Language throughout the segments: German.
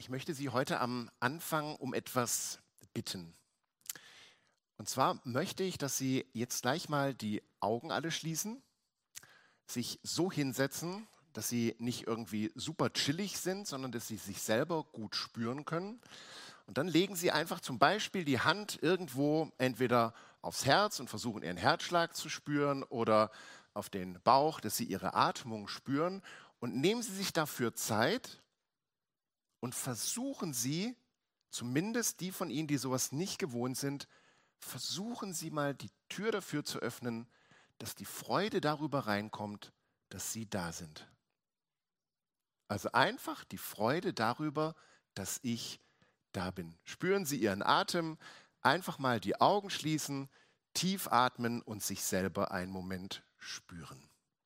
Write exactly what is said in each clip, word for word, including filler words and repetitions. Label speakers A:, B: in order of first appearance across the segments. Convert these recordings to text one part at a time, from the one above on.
A: Ich möchte Sie heute am Anfang um etwas bitten. Und zwar möchte ich, dass Sie jetzt gleich mal die Augen alle schließen, sich so hinsetzen, dass Sie nicht irgendwie super chillig sind, sondern dass Sie sich selber gut spüren können. Und dann legen Sie einfach zum Beispiel die Hand irgendwo entweder aufs Herz und versuchen Ihren Herzschlag zu spüren oder auf den Bauch, dass Sie Ihre Atmung spüren. Und nehmen Sie sich dafür Zeit und versuchen Sie, zumindest die von Ihnen, die sowas nicht gewohnt sind, versuchen Sie mal die Tür dafür zu öffnen, dass die Freude darüber reinkommt, dass Sie da sind. Also einfach die Freude darüber, dass ich da bin. Spüren Sie Ihren Atem, einfach mal die Augen schließen, tief atmen und sich selber einen Moment spüren.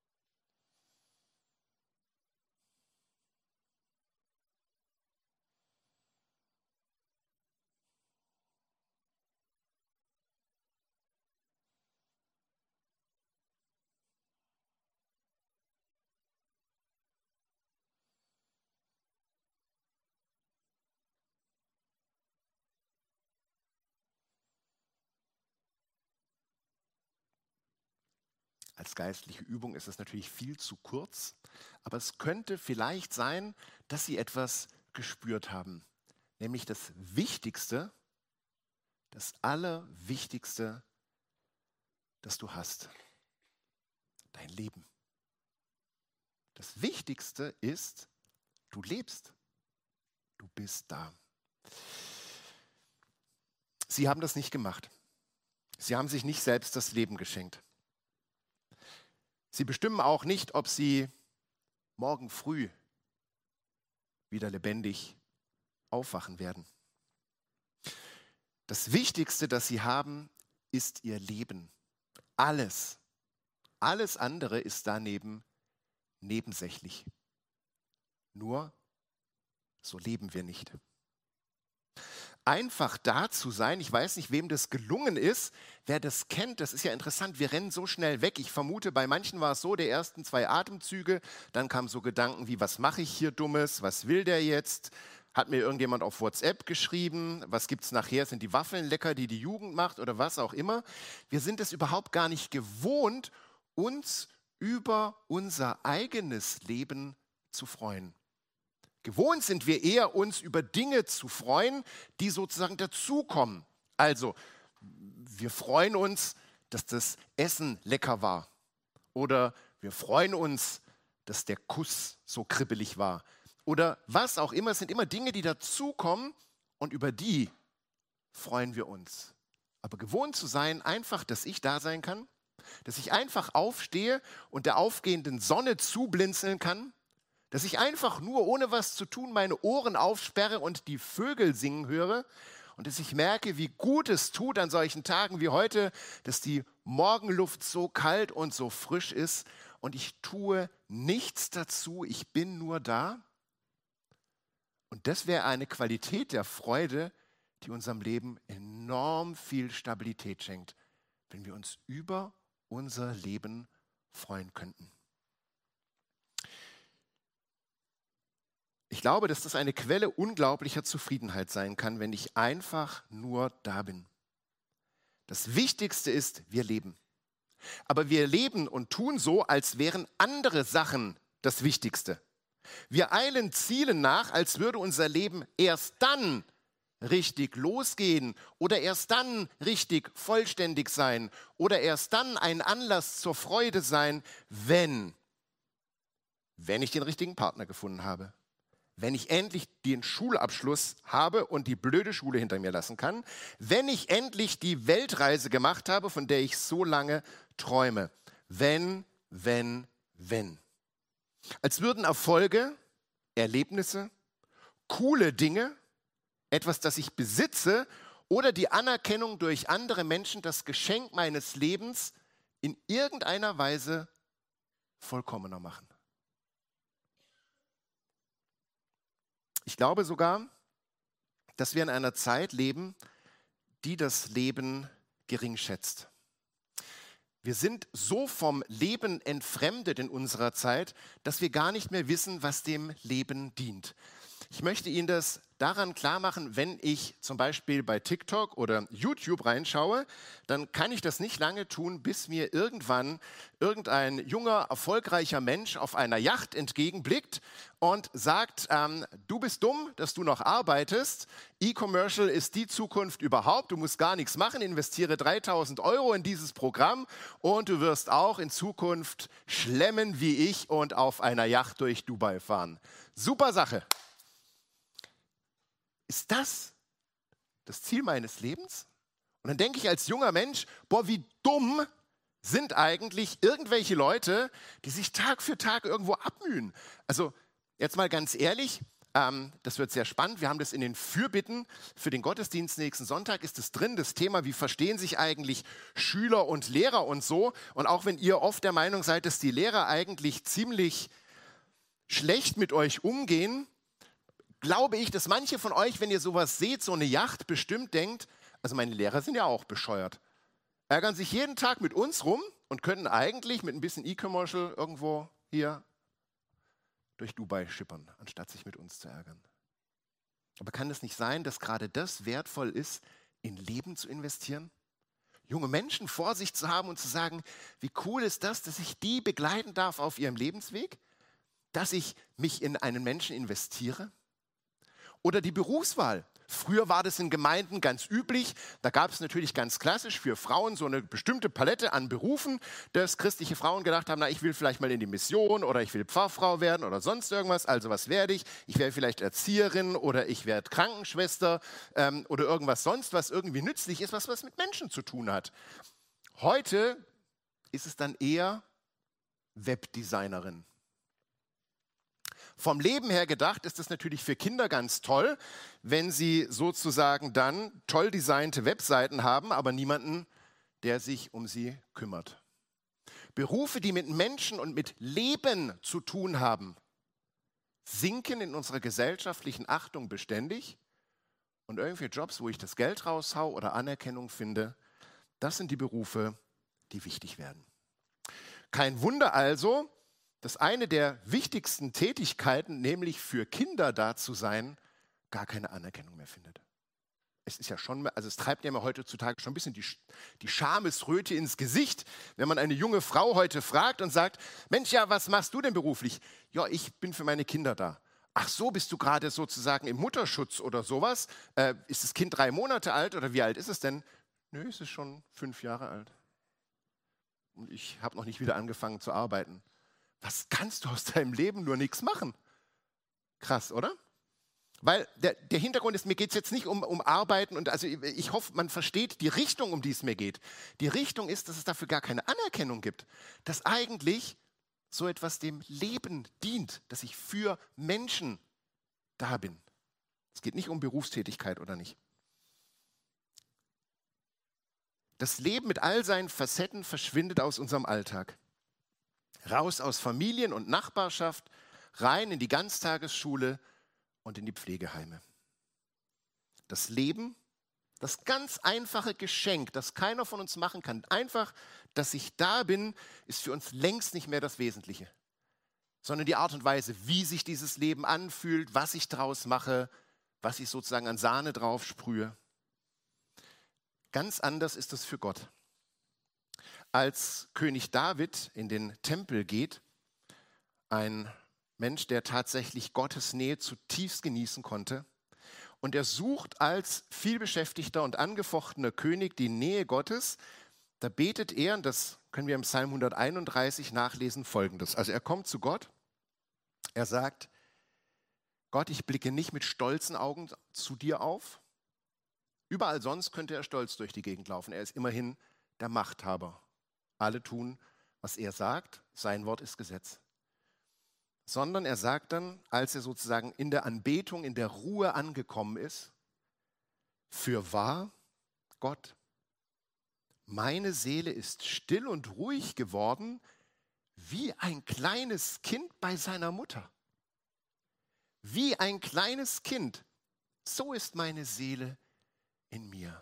A: Als geistliche Übung ist es natürlich viel zu kurz, aber es könnte vielleicht sein, dass Sie etwas gespürt haben, nämlich das Wichtigste, das Allerwichtigste, das du hast, dein Leben. Das Wichtigste ist, du lebst, du bist da. Sie haben das nicht gemacht. Sie haben sich nicht selbst das Leben geschenkt. Sie bestimmen auch nicht, ob Sie morgen früh wieder lebendig aufwachen werden. Das Wichtigste, das Sie haben, ist Ihr Leben. Alles, alles andere ist daneben nebensächlich. Nur, so leben wir nicht. Einfach da zu sein, ich weiß nicht, wem das gelungen ist, wer das kennt, das ist ja interessant, wir rennen so schnell weg. Ich vermute, bei manchen war es so, die ersten zwei Atemzüge, dann kamen so Gedanken wie, was mache ich hier Dummes, was will der jetzt? Hat mir irgendjemand auf WhatsApp geschrieben, was gibt es nachher, sind die Waffeln lecker, die die Jugend macht oder was auch immer. Wir sind es überhaupt gar nicht gewohnt, uns über unser eigenes Leben zu freuen. Gewohnt sind wir eher, uns über Dinge zu freuen, die sozusagen dazukommen. Also, wir freuen uns, dass das Essen lecker war. Oder wir freuen uns, dass der Kuss so kribbelig war. Oder was auch immer, es sind immer Dinge, die dazukommen und über die freuen wir uns. Aber gewohnt zu sein, einfach, dass ich da sein kann, dass ich einfach aufstehe und der aufgehenden Sonne zublinzeln kann, dass ich einfach nur, ohne was zu tun, meine Ohren aufsperre und die Vögel singen höre und dass ich merke, wie gut es tut an solchen Tagen wie heute, dass die Morgenluft so kalt und so frisch ist und ich tue nichts dazu, ich bin nur da. Und das wäre eine Qualität der Freude, die unserem Leben enorm viel Stabilität schenkt, wenn wir uns über unser Leben freuen könnten. Ich glaube, dass das eine Quelle unglaublicher Zufriedenheit sein kann, wenn ich einfach nur da bin. Das Wichtigste ist, wir leben. Aber wir leben und tun so, als wären andere Sachen das Wichtigste. Wir eilen Zielen nach, als würde unser Leben erst dann richtig losgehen oder erst dann richtig vollständig sein oder erst dann ein Anlass zur Freude sein, wenn, wenn ich den richtigen Partner gefunden habe. Wenn ich endlich den Schulabschluss habe und die blöde Schule hinter mir lassen kann, wenn ich endlich die Weltreise gemacht habe, von der ich so lange träume. Wenn, wenn, wenn. Als würden Erfolge, Erlebnisse, coole Dinge, etwas, das ich besitze oder die Anerkennung durch andere Menschen, das Geschenk meines Lebens in irgendeiner Weise vollkommener machen. Ich glaube sogar, dass wir in einer Zeit leben, die das Leben gering schätzt. Wir sind so vom Leben entfremdet in unserer Zeit, dass wir gar nicht mehr wissen, was dem Leben dient. Ich möchte Ihnen das daran klar machen, wenn ich zum Beispiel bei TikTok oder YouTube reinschaue, dann kann ich das nicht lange tun, bis mir irgendwann irgendein junger, erfolgreicher Mensch auf einer Yacht entgegenblickt und sagt, ähm, du bist dumm, dass du noch arbeitest, E-Commercial ist die Zukunft überhaupt, du musst gar nichts machen, investiere dreitausend Euro in dieses Programm und du wirst auch in Zukunft schlemmen wie ich und auf einer Yacht durch Dubai fahren. Super Sache. Ist das das Ziel meines Lebens? Und dann denke ich als junger Mensch, boah, wie dumm sind eigentlich irgendwelche Leute, die sich Tag für Tag irgendwo abmühen. Also jetzt mal ganz ehrlich, ähm, das wird sehr spannend. Wir haben das in den Fürbitten für den Gottesdienst nächsten Sonntag, ist es drin, das Thema, wie verstehen sich eigentlich Schüler und Lehrer und so. Und auch wenn ihr oft der Meinung seid, dass die Lehrer eigentlich ziemlich schlecht mit euch umgehen, glaube ich, dass manche von euch, wenn ihr sowas seht, so eine Yacht bestimmt denkt, also meine Lehrer sind ja auch bescheuert, ärgern sich jeden Tag mit uns rum und könnten eigentlich mit ein bisschen E-Commercial irgendwo hier durch Dubai schippern, anstatt sich mit uns zu ärgern. Aber kann es nicht sein, dass gerade das wertvoll ist, in Leben zu investieren? Junge Menschen vor sich zu haben und zu sagen, wie cool ist das, dass ich die begleiten darf auf ihrem Lebensweg, dass ich mich in einen Menschen investiere? Oder die Berufswahl. Früher war das in Gemeinden ganz üblich. Da gab es natürlich ganz klassisch für Frauen so eine bestimmte Palette an Berufen, dass christliche Frauen gedacht haben, na, ich will vielleicht mal in die Mission oder ich will Pfarrfrau werden oder sonst irgendwas. Also was werde ich? Ich werde vielleicht Erzieherin oder ich werde Krankenschwester ähm, oder irgendwas sonst, was irgendwie nützlich ist, was was mit Menschen zu tun hat. Heute ist es dann eher Webdesignerin. Vom Leben her gedacht ist es natürlich für Kinder ganz toll, wenn sie sozusagen dann toll designte Webseiten haben, aber niemanden, der sich um sie kümmert. Berufe, die mit Menschen und mit Leben zu tun haben, sinken in unserer gesellschaftlichen Achtung beständig. Und irgendwelche Jobs, wo ich das Geld raushau oder Anerkennung finde, das sind die Berufe, die wichtig werden. Kein Wunder also, dass eine der wichtigsten Tätigkeiten, nämlich für Kinder da zu sein, gar keine Anerkennung mehr findet. Es ist ja schon, also es treibt ja immer heutzutage schon ein bisschen die, die Schamesröte ins Gesicht, wenn man eine junge Frau heute fragt und sagt, Mensch, ja, was machst du denn beruflich? Ja, ich bin für meine Kinder da. Ach so, bist du gerade sozusagen im Mutterschutz oder sowas? Äh, ist das Kind drei Monate alt oder wie alt ist es denn? Nö, es ist schon fünf Jahre alt. Und ich habe noch nicht wieder angefangen zu arbeiten. Was kannst du aus deinem Leben nur nichts machen? Krass, oder? Weil der, der Hintergrund ist, mir geht es jetzt nicht um, um Arbeiten und also ich, ich hoffe, man versteht die Richtung, um die es mir geht. Die Richtung ist, dass es dafür gar keine Anerkennung gibt. Dass eigentlich so etwas dem Leben dient, dass ich für Menschen da bin. Es geht nicht um Berufstätigkeit oder nicht. Das Leben mit all seinen Facetten verschwindet aus unserem Alltag. Raus aus Familien und Nachbarschaft, rein in die Ganztagesschule und in die Pflegeheime. Das Leben, das ganz einfache Geschenk, das keiner von uns machen kann, einfach, dass ich da bin, ist für uns längst nicht mehr das Wesentliche, sondern die Art und Weise, wie sich dieses Leben anfühlt, was ich draus mache, was ich sozusagen an Sahne drauf sprühe. Ganz anders ist es für Gott. Als König David in den Tempel geht, ein Mensch, der tatsächlich Gottes Nähe zutiefst genießen konnte, und er sucht als vielbeschäftigter und angefochtener König die Nähe Gottes, da betet er, und das können wir im Psalm hunderteinunddreißig nachlesen, Folgendes. Also er kommt zu Gott, er sagt, Gott, ich blicke nicht mit stolzen Augen zu dir auf. Überall sonst könnte er stolz durch die Gegend laufen. Er ist immerhin der Machthaber. Alle tun, was er sagt. Sein Wort ist Gesetz. Sondern er sagt dann, als er sozusagen in der Anbetung, in der Ruhe angekommen ist, fürwahr, Gott, meine Seele ist still und ruhig geworden, wie ein kleines Kind bei seiner Mutter. Wie ein kleines Kind, so ist meine Seele in mir.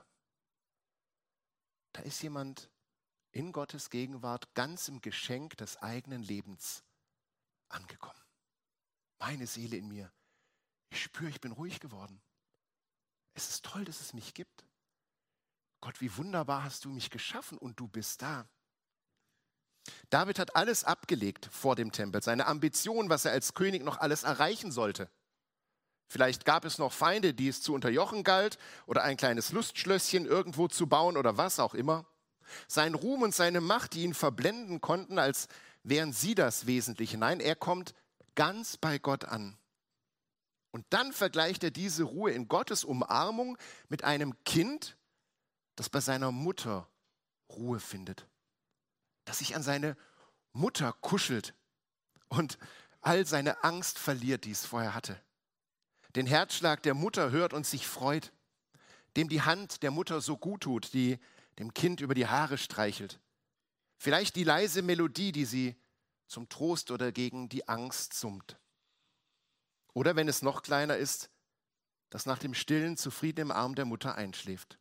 A: Da ist jemand in Gottes Gegenwart ganz im Geschenk des eigenen Lebens angekommen. Meine Seele in mir Ich spüre, ich bin ruhig geworden. Es ist toll, dass es mich gibt. Gott, wie wunderbar hast du mich geschaffen und du bist da. David hat alles abgelegt vor dem Tempel, seine Ambition, was er als König noch alles erreichen sollte. Vielleicht gab es noch Feinde, die es zu unterjochen galt oder ein kleines Lustschlösschen irgendwo zu bauen oder was auch immer. Sein Ruhm und seine Macht, die ihn verblenden konnten, als wären sie das Wesentliche. Nein, er kommt ganz bei Gott an. Und dann vergleicht er diese Ruhe in Gottes Umarmung mit einem Kind, das bei seiner Mutter Ruhe findet, das sich an seine Mutter kuschelt und all seine Angst verliert, die es vorher hatte. Den Herzschlag der Mutter hört und sich freut, dem die Hand der Mutter so gut tut, die dem Kind über die Haare streichelt. Vielleicht die leise Melodie, die sie zum Trost oder gegen die Angst summt. Oder wenn es noch kleiner ist, das nach dem Stillen zufrieden im Arm der Mutter einschläft.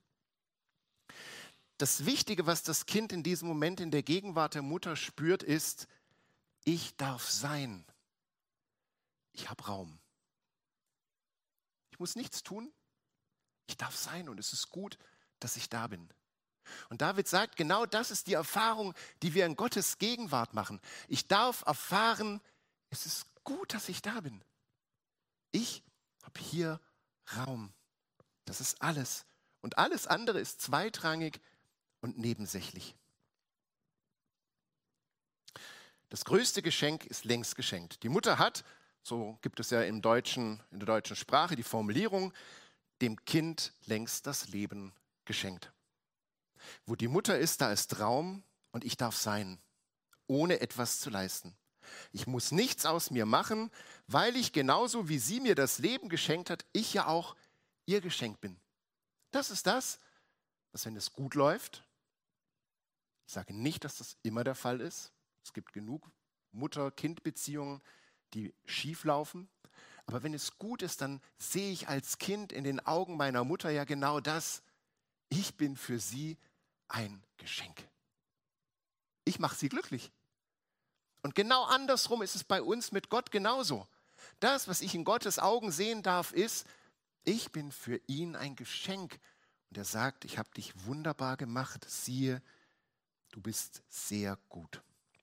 A: Das Wichtige, was das Kind in diesem Moment in der Gegenwart der Mutter spürt, ist, ich darf sein. Ich habe Raum. Ich muss nichts tun. Ich darf sein und es ist gut, dass ich da bin. Und David sagt, genau das ist die Erfahrung, die wir in Gottes Gegenwart machen. Ich darf erfahren, es ist gut, dass ich da bin. Ich habe hier Raum. Das ist alles. Und alles andere ist zweitrangig und nebensächlich. Das größte Geschenk ist längst geschenkt. Die Mutter hat, so gibt es ja im Deutschen, in der deutschen Sprache die Formulierung, dem Kind längst das Leben geschenkt. Wo die Mutter ist, da ist Raum und ich darf sein, ohne etwas zu leisten. Ich muss nichts aus mir machen, weil ich genauso wie sie mir das Leben geschenkt hat, ich ja auch ihr Geschenk bin. Das ist das, was, wenn es gut läuft, ich sage nicht, dass das immer der Fall ist. Es gibt genug Mutter-Kind-Beziehungen, die schief laufen. Aber wenn es gut ist, dann sehe ich als Kind in den Augen meiner Mutter ja genau das. Ich bin für sie ein Geschenk. Ich mache sie glücklich. Und genau andersrum ist es bei uns mit Gott genauso. Das, was ich in Gottes Augen sehen darf, ist, ich bin für ihn ein Geschenk. Und er sagt, ich habe dich wunderbar gemacht. Siehe, du bist sehr gut.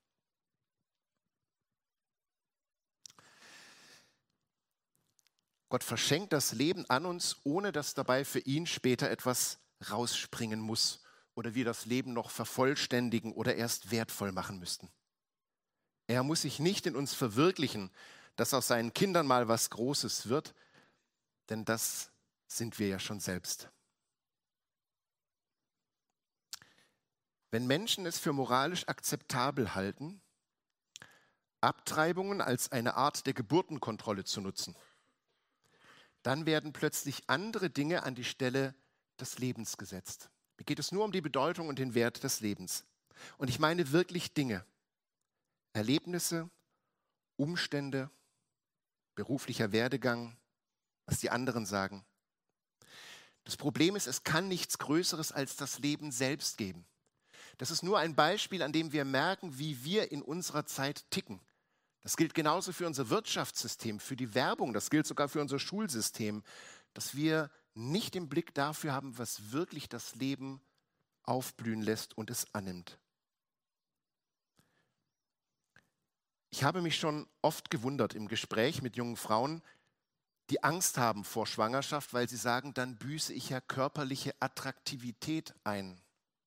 A: Gott verschenkt das Leben an uns, ohne dass dabei für ihn später etwas rausspringen muss oder wir das Leben noch vervollständigen oder erst wertvoll machen müssten. Er muss sich nicht in uns verwirklichen, dass aus seinen Kindern mal was Großes wird, denn das sind wir ja schon selbst. Wenn Menschen es für moralisch akzeptabel halten, Abtreibungen als eine Art der Geburtenkontrolle zu nutzen, dann werden plötzlich andere Dinge an die Stelle des Lebens gesetzt. Mir geht es nur um die Bedeutung und den Wert des Lebens. Und ich meine wirklich Dinge, Erlebnisse, Umstände, beruflicher Werdegang, was die anderen sagen. Das Problem ist, es kann nichts Größeres als das Leben selbst geben. Das ist nur ein Beispiel, an dem wir merken, wie wir in unserer Zeit ticken. Das gilt genauso für unser Wirtschaftssystem, für die Werbung, das gilt sogar für unser Schulsystem, dass wir nicht den Blick dafür haben, was wirklich das Leben aufblühen lässt und es annimmt. Ich habe mich schon oft gewundert im Gespräch mit jungen Frauen, die Angst haben vor Schwangerschaft, weil sie sagen, dann büße ich ja körperliche Attraktivität ein.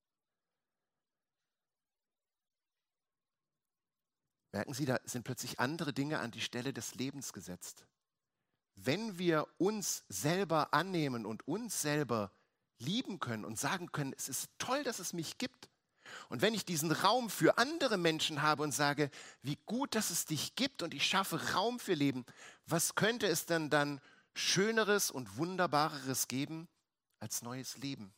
A: Merken Sie, da sind plötzlich andere Dinge an die Stelle des Lebens gesetzt. Wenn wir uns selber annehmen und uns selber lieben können und sagen können, es ist toll, dass es mich gibt. Und wenn ich diesen Raum für andere Menschen habe und sage, wie gut, dass es dich gibt und ich schaffe Raum für Leben, was könnte es denn dann Schöneres und Wunderbareres geben als neues Leben?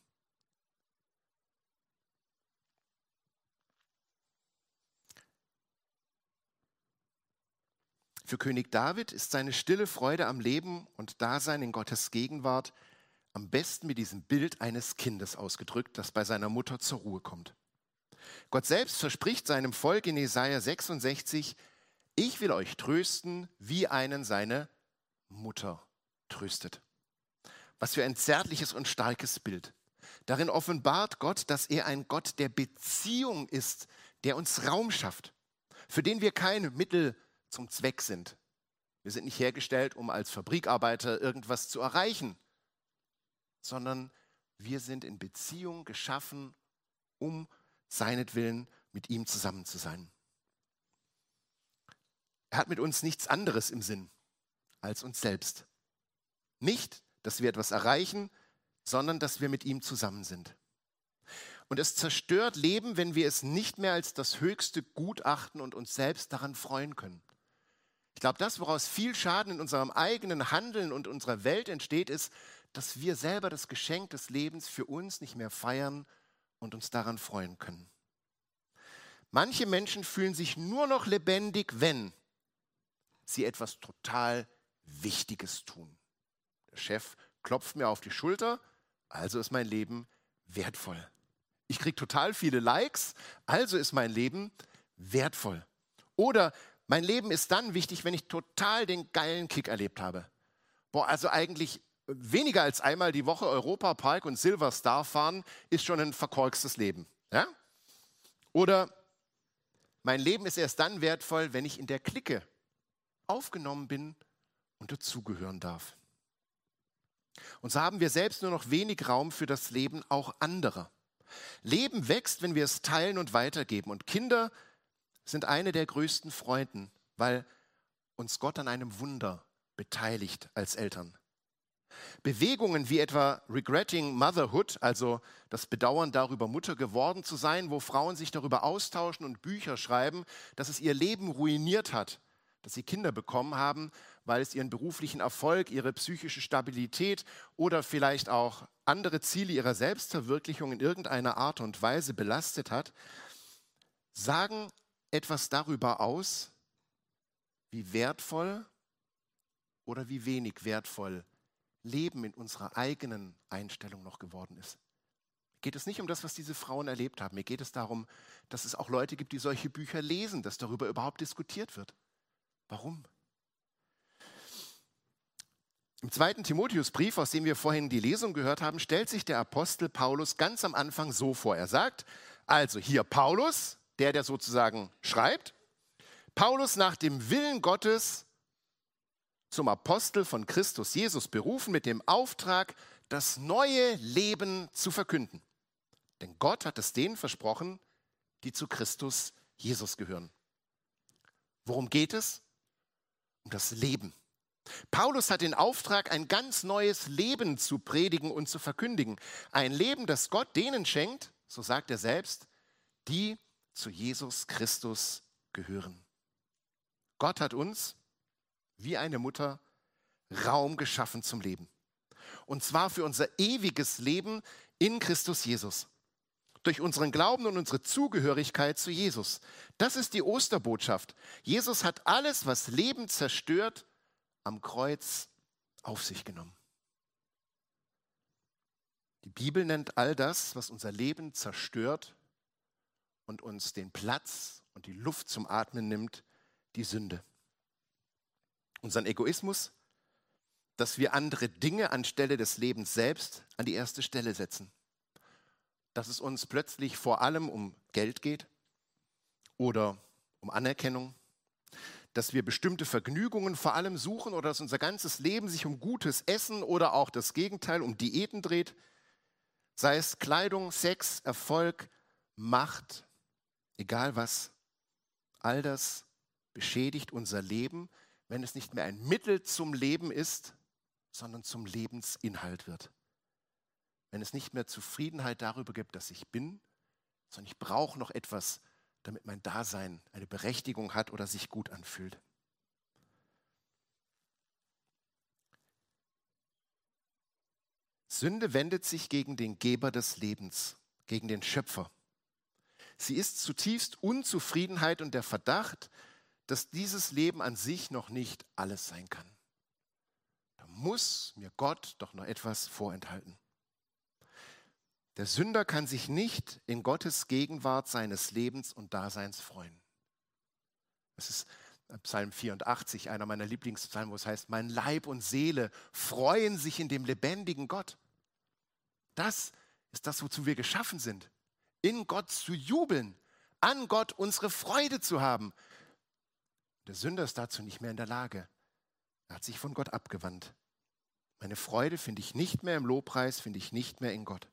A: Für König David ist seine stille Freude am Leben und Dasein in Gottes Gegenwart am besten mit diesem Bild eines Kindes ausgedrückt, das bei seiner Mutter zur Ruhe kommt. Gott selbst verspricht seinem Volk in Jesaja sechsundsechzig, ich will euch trösten wie einen seine Mutter tröstet. Was für ein zärtliches und starkes Bild. Darin offenbart Gott, dass er ein Gott der Beziehung ist, der uns Raum schafft, für den wir kein Mittel zum Zweck sind. Wir sind nicht hergestellt, um als Fabrikarbeiter irgendwas zu erreichen, sondern wir sind in Beziehung geschaffen, um seinetwillen mit ihm zusammen zu sein. Er hat mit uns nichts anderes im Sinn als uns selbst. Nicht, dass wir etwas erreichen, sondern dass wir mit ihm zusammen sind. Und es zerstört Leben, wenn wir es nicht mehr als das höchste Gut achten und uns selbst daran freuen können. Ich glaube, das, woraus viel Schaden in unserem eigenen Handeln und unserer Welt entsteht, ist, dass wir selber das Geschenk des Lebens für uns nicht mehr feiern und uns daran freuen können. Manche Menschen fühlen sich nur noch lebendig, wenn sie etwas total Wichtiges tun. Der Chef klopft mir auf die Schulter, also ist mein Leben wertvoll. Ich kriege total viele Likes, also ist mein Leben wertvoll. Oder mein Leben ist dann wichtig, wenn ich total den geilen Kick erlebt habe. Boah, also eigentlich weniger als einmal die Woche Europa-Park und Silver Star fahren, ist schon ein verkorkstes Leben. Ja? Oder mein Leben ist erst dann wertvoll, wenn ich in der Clique aufgenommen bin und dazugehören darf. Und so haben wir selbst nur noch wenig Raum für das Leben auch anderer. Leben wächst, wenn wir es teilen und weitergeben. Und Kinder sind eine der größten Freuden, weil uns Gott an einem Wunder beteiligt als Eltern. Bewegungen wie etwa Regretting Motherhood, also das Bedauern darüber, Mutter geworden zu sein, wo Frauen sich darüber austauschen und Bücher schreiben, dass es ihr Leben ruiniert hat, dass sie Kinder bekommen haben, weil es ihren beruflichen Erfolg, ihre psychische Stabilität oder vielleicht auch andere Ziele ihrer Selbstverwirklichung in irgendeiner Art und Weise belastet hat, sagen etwas darüber aus, wie wertvoll oder wie wenig wertvoll Leben in unserer eigenen Einstellung noch geworden ist. Mir geht es nicht um das, was diese Frauen erlebt haben. Mir geht es darum, dass es auch Leute gibt, die solche Bücher lesen, dass darüber überhaupt diskutiert wird. Warum? Im zweiten Timotheusbrief, aus dem wir vorhin die Lesung gehört haben, stellt sich der Apostel Paulus ganz am Anfang so vor. Er sagt, also hier Paulus, der, der sozusagen schreibt, Paulus nach dem Willen Gottes zum Apostel von Christus Jesus berufen mit dem Auftrag, das neue Leben zu verkünden. Denn Gott hat es denen versprochen, die zu Christus Jesus gehören. Worum geht es? Um das Leben. Paulus hat den Auftrag, ein ganz neues Leben zu predigen und zu verkündigen. Ein Leben, das Gott denen schenkt, so sagt er selbst, die zu Jesus Christus gehören. Gott hat uns, wie eine Mutter, Raum geschaffen zum Leben. Und zwar für unser ewiges Leben in Christus Jesus. Durch unseren Glauben und unsere Zugehörigkeit zu Jesus. Das ist die Osterbotschaft. Jesus hat alles, was Leben zerstört, am Kreuz auf sich genommen. Die Bibel nennt all das, was unser Leben zerstört und uns den Platz und die Luft zum Atmen nimmt, die Sünde. Unseren Egoismus, dass wir andere Dinge anstelle des Lebens selbst an die erste Stelle setzen. Dass es uns plötzlich vor allem um Geld geht oder um Anerkennung. Dass wir bestimmte Vergnügungen vor allem suchen oder dass unser ganzes Leben sich um gutes Essen oder auch das Gegenteil, um Diäten dreht. Sei es Kleidung, Sex, Erfolg, Macht, egal was. All das beschädigt unser Leben, wenn es nicht mehr ein Mittel zum Leben ist, sondern zum Lebensinhalt wird. Wenn es nicht mehr Zufriedenheit darüber gibt, dass ich bin, sondern ich brauche noch etwas, damit mein Dasein eine Berechtigung hat oder sich gut anfühlt. Sünde wendet sich gegen den Geber des Lebens, gegen den Schöpfer. Sie ist zutiefst Unzufriedenheit und der Verdacht, dass dieses Leben an sich noch nicht alles sein kann. Da muss mir Gott doch noch etwas vorenthalten. Der Sünder kann sich nicht in Gottes Gegenwart seines Lebens und Daseins freuen. Es ist Psalm vierundachtzig, einer meiner Lieblingspsalmen, wo es heißt, mein Leib und Seele freuen sich in dem lebendigen Gott. Das ist das, wozu wir geschaffen sind. In Gott zu jubeln, an Gott unsere Freude zu haben. Der Sünder ist dazu nicht mehr in der Lage. Er hat sich von Gott abgewandt. Meine Freude finde ich nicht mehr im Lobpreis, finde ich nicht mehr in Gott.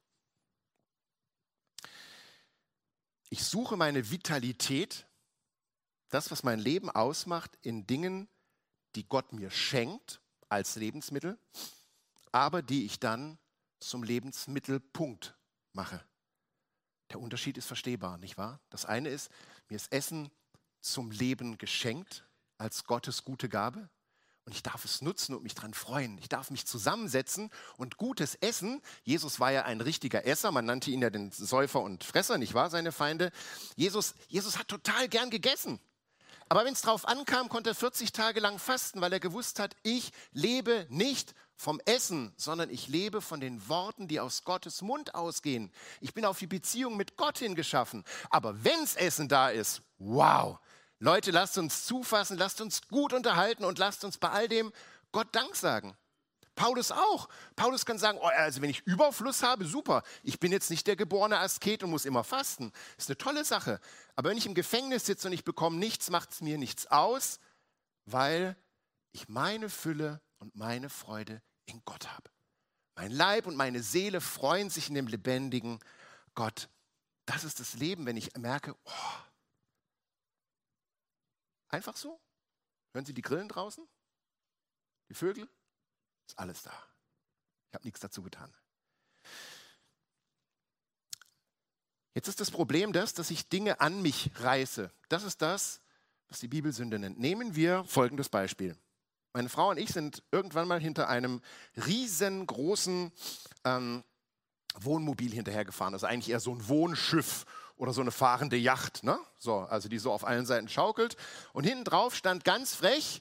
A: Ich suche meine Vitalität, das, was mein Leben ausmacht, in Dingen, die Gott mir schenkt als Lebensmittel, aber die ich dann zum Lebensmittelpunkt mache. Der Unterschied ist verstehbar, nicht wahr? Das eine ist, mir ist Essen zum Leben geschenkt als Gottes gute Gabe und ich darf es nutzen und mich daran freuen. Ich darf mich zusammensetzen und gutes Essen, Jesus war ja ein richtiger Esser, man nannte ihn ja den Säufer und Fresser, nicht wahr, seine Feinde. Jesus, Jesus hat total gern gegessen. Aber wenn es drauf ankam, konnte er vierzig Tage lang fasten, weil er gewusst hat, ich lebe nicht vom Essen, sondern ich lebe von den Worten, die aus Gottes Mund ausgehen. Ich bin auf die Beziehung mit Gott hingeschaffen. Aber wenns Essen da ist, wow! Leute, lasst uns zufassen, lasst uns gut unterhalten und lasst uns bei all dem Gott Dank sagen. Paulus auch. Paulus kann sagen, oh, also wenn ich Überfluss habe, super. Ich bin jetzt nicht der geborene Asket und muss immer fasten. Ist eine tolle Sache. Aber wenn ich im Gefängnis sitze und ich bekomme nichts, macht es mir nichts aus, weil ich meine Fülle und meine Freude in Gott habe. Mein Leib und meine Seele freuen sich in dem lebendigen Gott. Das ist das Leben, wenn ich merke, oh, einfach so. Hören Sie die Grillen draußen? Die Vögel? Ist alles da. Ich habe nichts dazu getan. Jetzt ist das Problem das, dass ich Dinge an mich reiße. Das ist das, was die Bibel Sünde nennt. Nehmen wir folgendes Beispiel. Meine Frau und ich sind irgendwann mal hinter einem riesengroßen ähm, Wohnmobil hinterhergefahren. Also eigentlich eher so ein Wohnschiff oder so eine fahrende Yacht, ne? So, also die so auf allen Seiten schaukelt. Und hinten drauf stand ganz frech,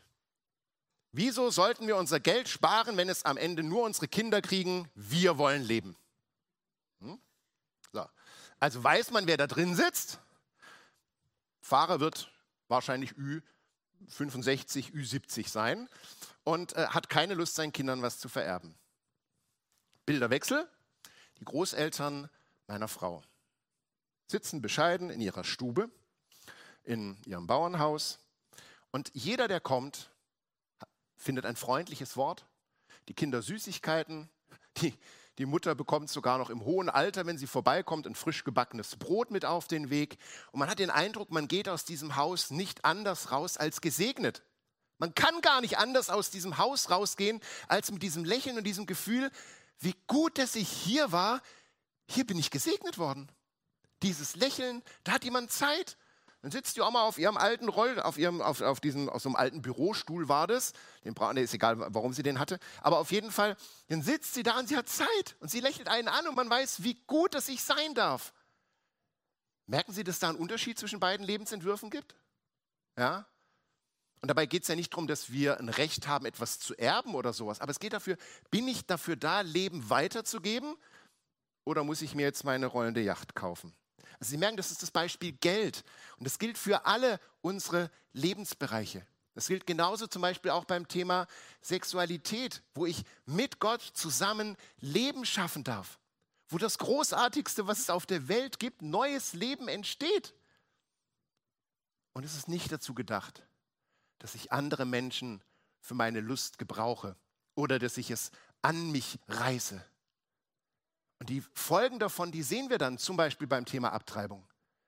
A: wieso sollten wir unser Geld sparen, wenn es am Ende nur unsere Kinder kriegen? Wir wollen leben. Hm? So. Also weiß man, wer da drin sitzt. Fahrer wird wahrscheinlich Ü fünfundsechzig, Ü siebzig sein und äh, hat keine Lust, seinen Kindern was zu vererben. Bilderwechsel. Die Großeltern meiner Frau sitzen bescheiden in ihrer Stube, in ihrem Bauernhaus. Und jeder, der kommt, findet ein freundliches Wort. Die Kinder Süßigkeiten. Die, die Mutter bekommt sogar noch im hohen Alter, wenn sie vorbeikommt, ein frisch gebackenes Brot mit auf den Weg. Und man hat den Eindruck, man geht aus diesem Haus nicht anders raus als gesegnet. Man kann gar nicht anders aus diesem Haus rausgehen, als mit diesem Lächeln und diesem Gefühl, wie gut, dass ich hier war. Hier bin ich gesegnet worden. Dieses Lächeln, da hat jemand Zeit. Dann sitzt die Oma auf ihrem alten Roll, auf ihrem, auf, auf diesem, auf so einem alten Bürostuhl war das. Den bra- nee, ist egal, warum sie den hatte. Aber auf jeden Fall, dann sitzt sie da und sie hat Zeit. Und sie lächelt einen an und man weiß, wie gut, dass ich sein darf. Merken Sie, dass da einen Unterschied zwischen beiden Lebensentwürfen gibt? Ja? Und dabei geht es ja nicht darum, dass wir ein Recht haben, etwas zu erben oder sowas. Aber es geht dafür, bin ich dafür da, Leben weiterzugeben? Oder muss ich mir jetzt meine rollende Yacht kaufen? Also Sie merken, das ist das Beispiel Geld. Und das gilt für alle unsere Lebensbereiche. Das gilt genauso zum Beispiel auch beim Thema Sexualität, wo ich mit Gott zusammen Leben schaffen darf. Wo das Großartigste, was es auf der Welt gibt, neues Leben entsteht. Und es ist nicht dazu gedacht, dass ich andere Menschen für meine Lust gebrauche oder dass ich es an mich reiße. Und die Folgen davon, die sehen wir dann zum Beispiel beim Thema Abtreibung.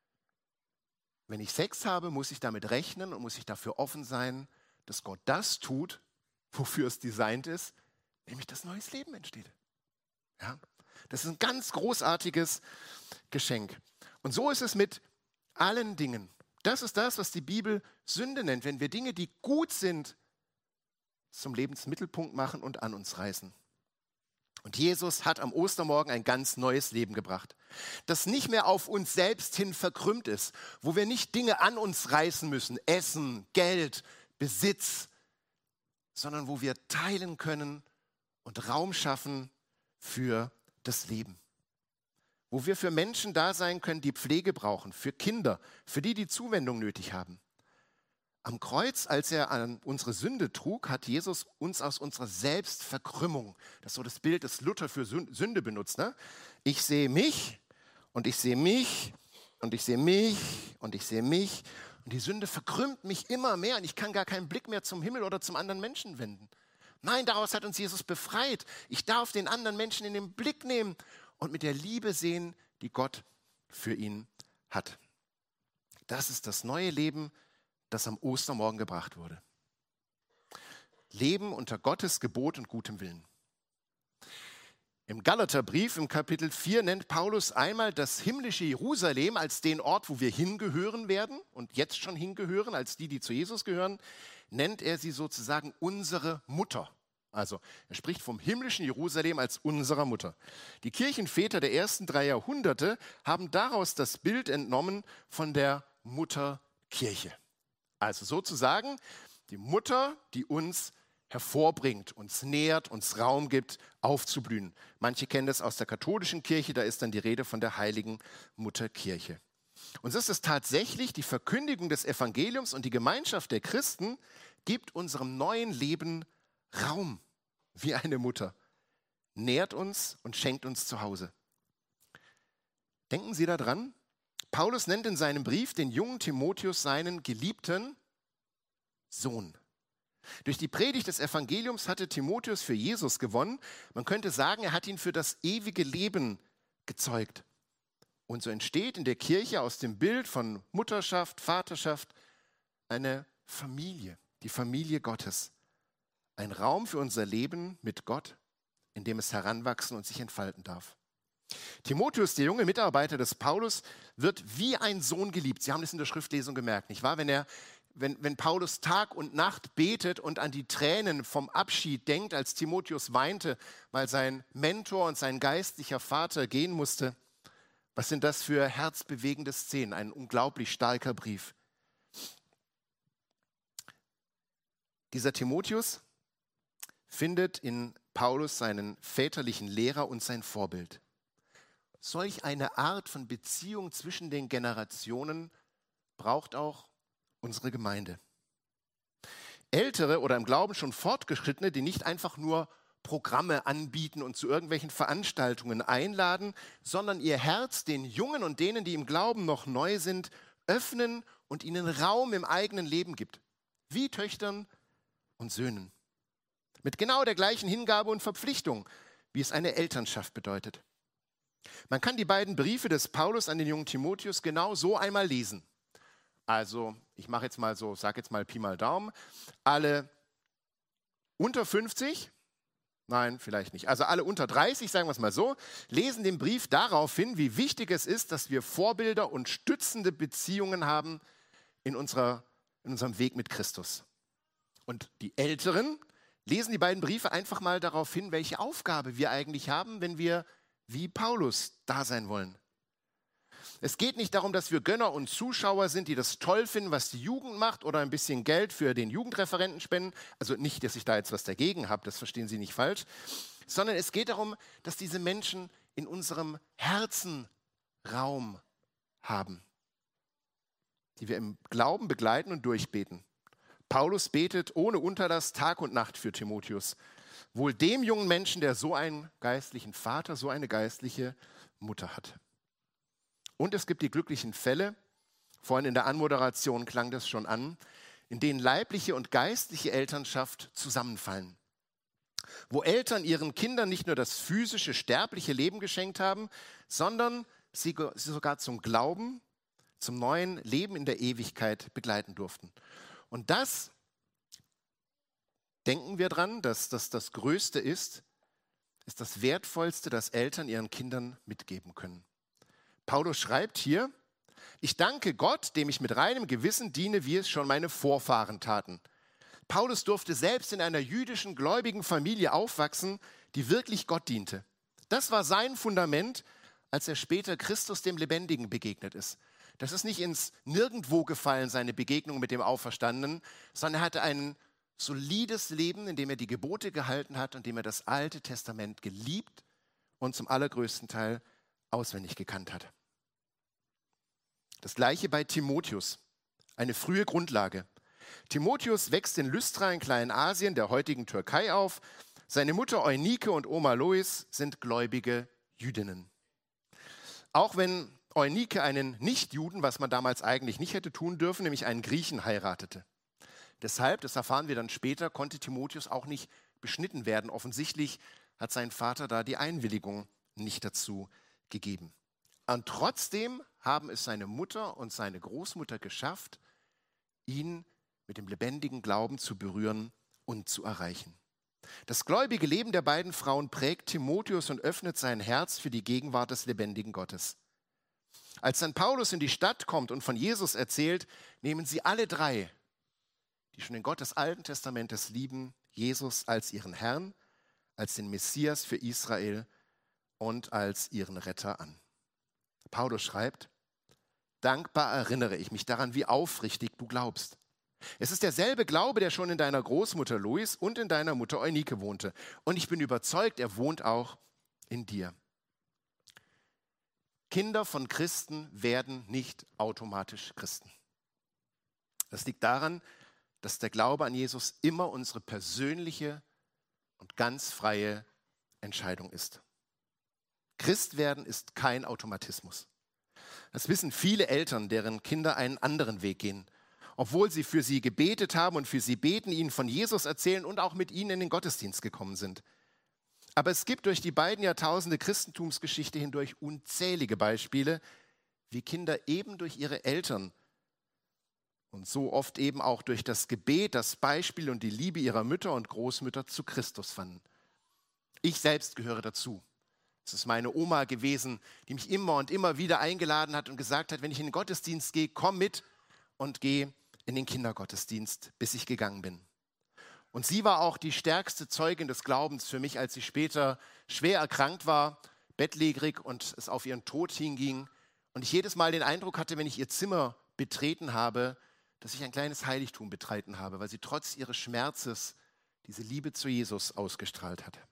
A: Wenn ich Sex habe, muss ich damit rechnen und muss ich dafür offen sein, dass Gott das tut, wofür es designt ist, nämlich dass neues Leben entsteht. Ja? Das ist ein ganz großartiges Geschenk. Und so ist es mit allen Dingen. Das ist das, was die Bibel Sünde nennt, wenn wir Dinge, die gut sind, zum Lebensmittelpunkt machen und an uns reißen. Und Jesus hat am Ostermorgen ein ganz neues Leben gebracht, das nicht mehr auf uns selbst hin verkrümmt ist, wo wir nicht Dinge an uns reißen müssen, Essen, Geld, Besitz, sondern wo wir teilen können und Raum schaffen für das Leben. Wo wir für Menschen da sein können, die Pflege brauchen, für Kinder, für die, die Zuwendung nötig haben. Am Kreuz, als er an unsere Sünde trug, hat Jesus uns aus unserer Selbstverkrümmung, das ist so das Bild, das Luther für Sünde benutzt, ne? Ich sehe mich und ich sehe mich und ich sehe mich und ich sehe mich und die Sünde verkrümmt mich immer mehr und ich kann gar keinen Blick mehr zum Himmel oder zum anderen Menschen wenden. Nein, daraus hat uns Jesus befreit. Ich darf den anderen Menschen in den Blick nehmen und mit der Liebe sehen, die Gott für ihn hat. Das ist das neue Leben, das am Ostermorgen gebracht wurde. Leben unter Gottes Gebot und gutem Willen. Im Galaterbrief im Kapitel vier nennt Paulus einmal das himmlische Jerusalem als den Ort, wo wir hingehören werden und jetzt schon hingehören, als die, die zu Jesus gehören, nennt er sie sozusagen unsere Mutter. Also er spricht vom himmlischen Jerusalem als unserer Mutter. Die Kirchenväter der ersten drei Jahrhunderte haben daraus das Bild entnommen von der Mutterkirche. Also sozusagen die Mutter, die uns hervorbringt, uns nährt, uns Raum gibt, aufzublühen. Manche kennen das aus der katholischen Kirche, da ist dann die Rede von der heiligen Mutterkirche. Und so ist es tatsächlich, die Verkündigung des Evangeliums und die Gemeinschaft der Christen gibt unserem neuen Leben Raum, wie eine Mutter, nährt uns und schenkt uns Zuhause. Denken Sie daran, Paulus nennt in seinem Brief den jungen Timotheus seinen geliebten Sohn. Durch die Predigt des Evangeliums hatte Timotheus für Jesus gewonnen. Man könnte sagen, er hat ihn für das ewige Leben gezeugt. Und so entsteht in der Kirche aus dem Bild von Mutterschaft, Vaterschaft eine Familie, die Familie Gottes. Ein Raum für unser Leben mit Gott, in dem es heranwachsen und sich entfalten darf. Timotheus, der junge Mitarbeiter des Paulus, wird wie ein Sohn geliebt. Sie haben das in der Schriftlesung gemerkt, nicht wahr? Wenn, er, wenn, wenn Paulus Tag und Nacht betet und an die Tränen vom Abschied denkt, als Timotheus weinte, weil sein Mentor und sein geistlicher Vater gehen musste. Was sind das für herzbewegende Szenen? Ein unglaublich starker Brief. Dieser Timotheus findet in Paulus seinen väterlichen Lehrer und sein Vorbild. Solch eine Art von Beziehung zwischen den Generationen braucht auch unsere Gemeinde. Ältere oder im Glauben schon Fortgeschrittene, die nicht einfach nur Programme anbieten und zu irgendwelchen Veranstaltungen einladen, sondern ihr Herz den Jungen und denen, die im Glauben noch neu sind, öffnen und ihnen Raum im eigenen Leben gibt. Wie Töchtern und Söhnen. Mit genau der gleichen Hingabe und Verpflichtung, wie es eine Elternschaft bedeutet. Man kann die beiden Briefe des Paulus an den jungen Timotheus genau so einmal lesen. Also, ich mache jetzt mal so, sage jetzt mal Pi mal Daumen. Alle unter fünfzig, nein, vielleicht nicht, also alle unter dreißig, sagen wir es mal so, lesen den Brief darauf hin, wie wichtig es ist, dass wir Vorbilder und stützende Beziehungen haben in, unserer, in unserem Weg mit Christus. Und die Älteren lesen die beiden Briefe einfach mal darauf hin, welche Aufgabe wir eigentlich haben, wenn wir wie Paulus da sein wollen. Es geht nicht darum, dass wir Gönner und Zuschauer sind, die das toll finden, was die Jugend macht oder ein bisschen Geld für den Jugendreferenten spenden. Also nicht, dass ich da jetzt was dagegen habe, das verstehen Sie nicht falsch. Sondern es geht darum, dass diese Menschen in unserem Herzen Raum haben, die wir im Glauben begleiten und durchbeten. Paulus betet ohne Unterlass Tag und Nacht für Timotheus. Wohl dem jungen Menschen, der so einen geistlichen Vater, so eine geistliche Mutter hat. Und es gibt die glücklichen Fälle, vorhin in der Anmoderation klang das schon an, in denen leibliche und geistliche Elternschaft zusammenfallen. Wo Eltern ihren Kindern nicht nur das physische, sterbliche Leben geschenkt haben, sondern sie sogar zum Glauben, zum neuen Leben in der Ewigkeit begleiten durften. Und das, denken wir dran, dass das das Größte ist, ist das Wertvollste, das Eltern ihren Kindern mitgeben können. Paulus schreibt hier, ich danke Gott, dem ich mit reinem Gewissen diene, wie es schon meine Vorfahren taten. Paulus durfte selbst in einer jüdischen, gläubigen Familie aufwachsen, die wirklich Gott diente. Das war sein Fundament, als er später Christus dem Lebendigen begegnet ist. Das ist nicht ins Nirgendwo gefallen, seine Begegnung mit dem Auferstandenen, sondern er hatte ein solides Leben, in dem er die Gebote gehalten hat und in dem er das Alte Testament geliebt und zum allergrößten Teil auswendig gekannt hat. Das Gleiche bei Timotheus, eine frühe Grundlage. Timotheus wächst in Lystra in Kleinasien, der heutigen Türkei, auf. Seine Mutter Eunike und Oma Lois sind gläubige Jüdinnen. Auch wenn Eunike einen Nichtjuden, was man damals eigentlich nicht hätte tun dürfen, nämlich einen Griechen heiratete. Deshalb, das erfahren wir dann später, konnte Timotheus auch nicht beschnitten werden. Offensichtlich hat sein Vater da die Einwilligung nicht dazu gegeben. Und trotzdem haben es seine Mutter und seine Großmutter geschafft, ihn mit dem lebendigen Glauben zu berühren und zu erreichen. Das gläubige Leben der beiden Frauen prägt Timotheus und öffnet sein Herz für die Gegenwart des lebendigen Gottes. Als dann Paulus in die Stadt kommt und von Jesus erzählt, nehmen sie alle drei, die schon den Gott des Alten Testamentes lieben, Jesus als ihren Herrn, als den Messias für Israel und als ihren Retter an. Paulus schreibt: Dankbar erinnere ich mich daran, wie aufrichtig du glaubst. Es ist derselbe Glaube, der schon in deiner Großmutter Lois und in deiner Mutter Eunike wohnte. Und ich bin überzeugt, er wohnt auch in dir. Kinder von Christen werden nicht automatisch Christen. Das liegt daran, dass der Glaube an Jesus immer unsere persönliche und ganz freie Entscheidung ist. Christ werden ist kein Automatismus. Das wissen viele Eltern, deren Kinder einen anderen Weg gehen. Obwohl sie für sie gebetet haben und für sie beten, ihnen von Jesus erzählen und auch mit ihnen in den Gottesdienst gekommen sind. Aber es gibt durch die beiden Jahrtausende Christentumsgeschichte hindurch unzählige Beispiele, wie Kinder eben durch ihre Eltern und so oft eben auch durch das Gebet, das Beispiel und die Liebe ihrer Mütter und Großmütter zu Christus fanden. Ich selbst gehöre dazu. Es ist meine Oma gewesen, die mich immer und immer wieder eingeladen hat und gesagt hat, wenn ich in den Gottesdienst gehe, komm mit und geh in den Kindergottesdienst, bis ich gegangen bin. Und sie war auch die stärkste Zeugin des Glaubens für mich, als sie später schwer erkrankt war, bettlägerig und es auf ihren Tod hinging. Und ich jedes Mal den Eindruck hatte, wenn ich ihr Zimmer betreten habe, dass ich ein kleines Heiligtum betreten habe, weil sie trotz ihres Schmerzes diese Liebe zu Jesus ausgestrahlt hat.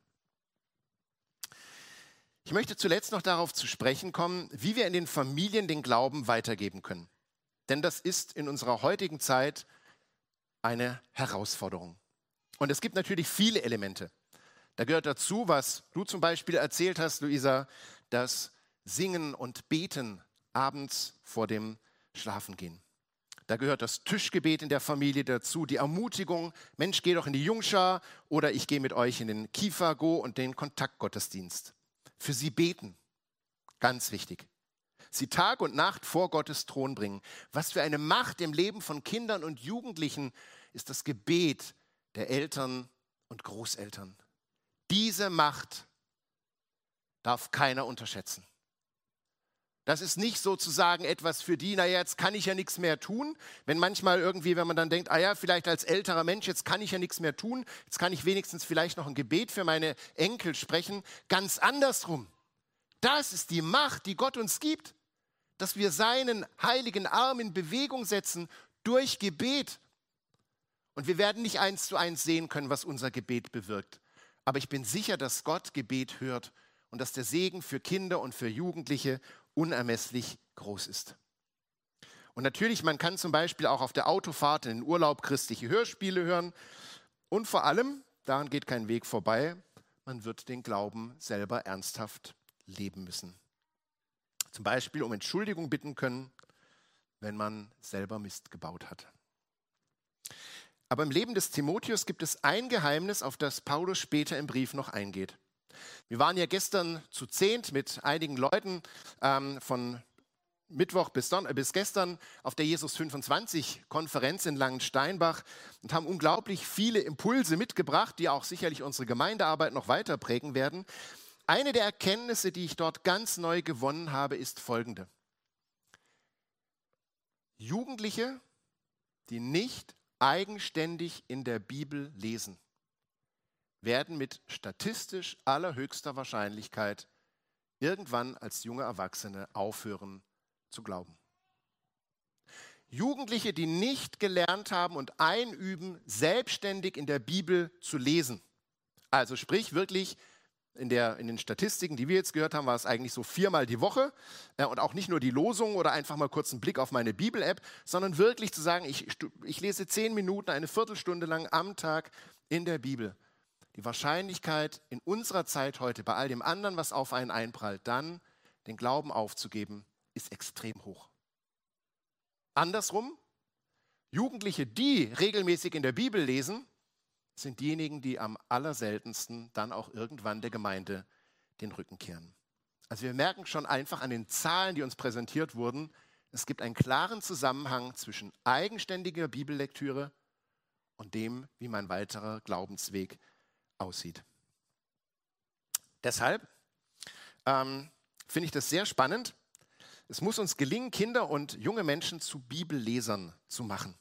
A: Ich möchte zuletzt noch darauf zu sprechen kommen, wie wir in den Familien den Glauben weitergeben können. Denn das ist in unserer heutigen Zeit eine Herausforderung. Und es gibt natürlich viele Elemente. Da gehört dazu, was du zum Beispiel erzählt hast, Luisa, das Singen und Beten abends vor dem Schlafengehen. Da gehört das Tischgebet in der Familie dazu, die Ermutigung, Mensch, geh doch in die Jungschar oder ich gehe mit euch in den Kiefer-Go und den Kontaktgottesdienst. Für sie beten, ganz wichtig. Sie Tag und Nacht vor Gottes Thron bringen. Was für eine Macht im Leben von Kindern und Jugendlichen ist das Gebet der Eltern und Großeltern. Diese Macht darf keiner unterschätzen. Das ist nicht sozusagen etwas für die, naja, jetzt kann ich ja nichts mehr tun. Wenn manchmal irgendwie, wenn man dann denkt, ah ja, vielleicht als älterer Mensch, jetzt kann ich ja nichts mehr tun, jetzt kann ich wenigstens vielleicht noch ein Gebet für meine Enkel sprechen. Ganz andersrum. Das ist die Macht, die Gott uns gibt, dass wir seinen heiligen Arm in Bewegung setzen durch Gebet. Und wir werden nicht eins zu eins sehen können, was unser Gebet bewirkt. Aber ich bin sicher, dass Gott Gebet hört und dass der Segen für Kinder und für Jugendliche unermesslich groß ist. Und natürlich, man kann zum Beispiel auch auf der Autofahrt in den Urlaub christliche Hörspiele hören. Und vor allem, daran geht kein Weg vorbei, man wird den Glauben selber ernsthaft leben müssen. Zum Beispiel um Entschuldigung bitten können, wenn man selber Mist gebaut hat. Aber im Leben des Timotheus gibt es ein Geheimnis, auf das Paulus später im Brief noch eingeht. Wir waren ja gestern zu zehnt mit einigen Leuten ähm, von Mittwoch bis, Don- bis gestern auf der Jesus fünfundzwanzig-Konferenz in Langensteinbach und haben unglaublich viele Impulse mitgebracht, die auch sicherlich unsere Gemeindearbeit noch weiter prägen werden. Eine der Erkenntnisse, die ich dort ganz neu gewonnen habe, ist folgende. Jugendliche, die nicht eigenständig in der Bibel lesen, werden mit statistisch allerhöchster Wahrscheinlichkeit irgendwann als junge Erwachsene aufhören zu glauben. Jugendliche, die nicht gelernt haben und einüben, selbstständig in der Bibel zu lesen, also sprich wirklich In, der, in den Statistiken, die wir jetzt gehört haben, war es eigentlich so viermal die Woche. Äh, und auch nicht nur die Losung oder einfach mal kurz einen Blick auf meine Bibel-App, sondern wirklich zu sagen, ich, ich lese zehn Minuten, eine Viertelstunde lang am Tag in der Bibel. Die Wahrscheinlichkeit in unserer Zeit heute, bei all dem anderen, was auf einen einprallt, dann den Glauben aufzugeben, ist extrem hoch. Andersrum, Jugendliche, die regelmäßig in der Bibel lesen, sind diejenigen, die am allerseltensten dann auch irgendwann der Gemeinde den Rücken kehren. Also wir merken schon einfach an den Zahlen, die uns präsentiert wurden, es gibt einen klaren Zusammenhang zwischen eigenständiger Bibellektüre und dem, wie mein weiterer Glaubensweg aussieht. Deshalb ähm, finde ich das sehr spannend. Es muss uns gelingen, Kinder und junge Menschen zu Bibellesern zu machen.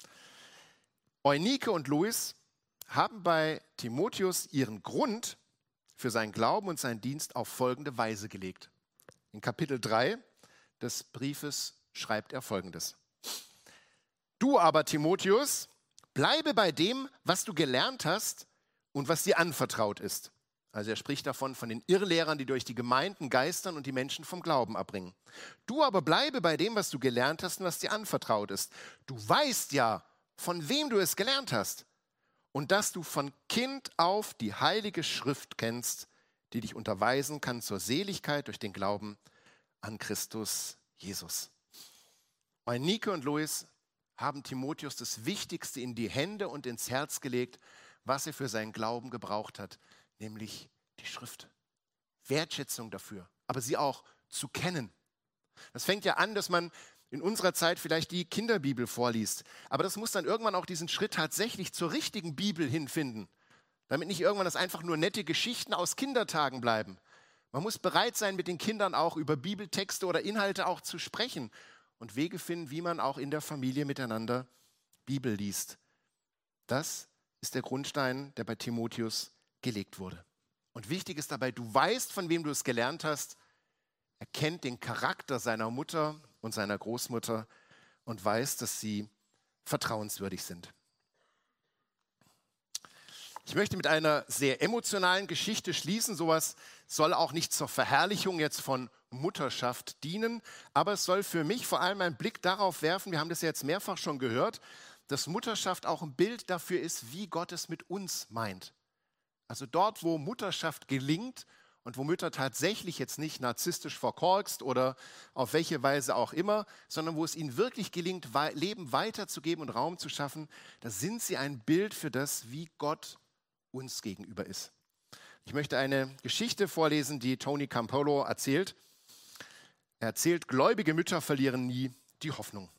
A: Eunike und Louis haben bei Timotheus ihren Grund für seinen Glauben und seinen Dienst auf folgende Weise gelegt. In Kapitel drei des Briefes schreibt er Folgendes. Du aber, Timotheus, bleibe bei dem, was du gelernt hast und was dir anvertraut ist. Also er spricht davon, von den Irrlehrern, die durch die Gemeinden geistern und die Menschen vom Glauben abbringen. Du aber bleibe bei dem, was du gelernt hast und was dir anvertraut ist. Du weißt ja, von wem du es gelernt hast. Und dass du von Kind auf die Heilige Schrift kennst, die dich unterweisen kann zur Seligkeit durch den Glauben an Christus Jesus. Eunike und Louis haben Timotheus das Wichtigste in die Hände und ins Herz gelegt, was er für seinen Glauben gebraucht hat, nämlich die Schrift. Wertschätzung dafür, aber sie auch zu kennen. Das fängt ja an, dass man in unserer Zeit vielleicht die Kinderbibel vorliest. Aber das muss dann irgendwann auch diesen Schritt tatsächlich zur richtigen Bibel hinfinden, damit nicht irgendwann das einfach nur nette Geschichten aus Kindertagen bleiben. Man muss bereit sein, mit den Kindern auch über Bibeltexte oder Inhalte auch zu sprechen und Wege finden, wie man auch in der Familie miteinander Bibel liest. Das ist der Grundstein, der bei Timotheus gelegt wurde. Und wichtig ist dabei, du weißt, von wem du es gelernt hast. Er kennt den Charakter seiner Mutter und seiner Großmutter und weiß, dass sie vertrauenswürdig sind. Ich möchte mit einer sehr emotionalen Geschichte schließen. Sowas soll auch nicht zur Verherrlichung jetzt von Mutterschaft dienen, aber es soll für mich vor allem einen Blick darauf werfen, wir haben das ja jetzt mehrfach schon gehört, dass Mutterschaft auch ein Bild dafür ist, wie Gott es mit uns meint. Also dort, wo Mutterschaft gelingt und wo Mütter tatsächlich jetzt nicht narzisstisch verkorkst oder auf welche Weise auch immer, sondern wo es ihnen wirklich gelingt, Leben weiterzugeben und Raum zu schaffen, da sind sie ein Bild für das, wie Gott uns gegenüber ist. Ich möchte eine Geschichte vorlesen, die Tony Campolo erzählt. Er erzählt, gläubige Mütter verlieren nie die Hoffnung.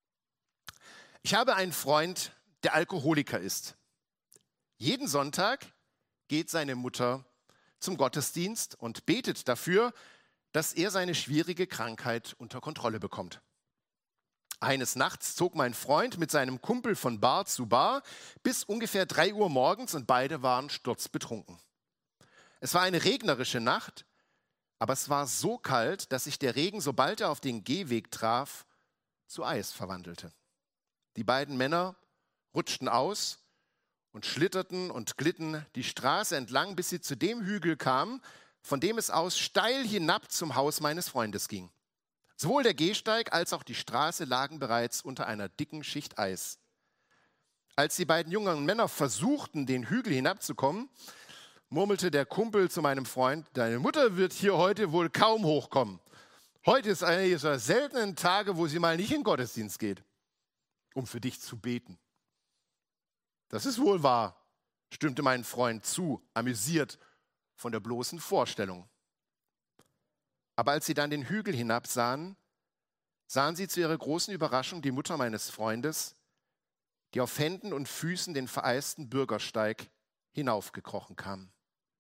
A: Ich habe einen Freund, der Alkoholiker ist. Jeden Sonntag geht seine Mutter zum Gottesdienst und betet dafür, dass er seine schwierige Krankheit unter Kontrolle bekommt. Eines Nachts zog mein Freund mit seinem Kumpel von Bar zu Bar bis ungefähr drei Uhr morgens und beide waren sturzbetrunken. Es war eine regnerische Nacht, aber es war so kalt, dass sich der Regen, sobald er auf den Gehweg traf, zu Eis verwandelte. Die beiden Männer rutschten aus und schlitterten und glitten die Straße entlang, bis sie zu dem Hügel kamen, von dem es aus steil hinab zum Haus meines Freundes ging. Sowohl der Gehsteig als auch die Straße lagen bereits unter einer dicken Schicht Eis. Als die beiden jungen Männer versuchten, den Hügel hinabzukommen, murmelte der Kumpel zu meinem Freund, deine Mutter wird hier heute wohl kaum hochkommen. Heute ist einer dieser seltenen Tage, wo sie mal nicht in den Gottesdienst geht, um für dich zu beten. Das ist wohl wahr, stimmte mein Freund zu, amüsiert von der bloßen Vorstellung. Aber als sie dann den Hügel hinabsahen, sahen sie zu ihrer großen Überraschung die Mutter meines Freundes, die auf Händen und Füßen den vereisten Bürgersteig hinaufgekrochen kam.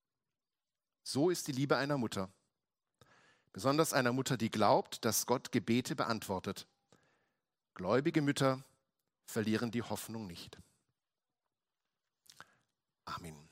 A: So ist die Liebe einer Mutter. Besonders einer Mutter, die glaubt, dass Gott Gebete beantwortet. Gläubige Mütter verlieren die Hoffnung nicht. Amen.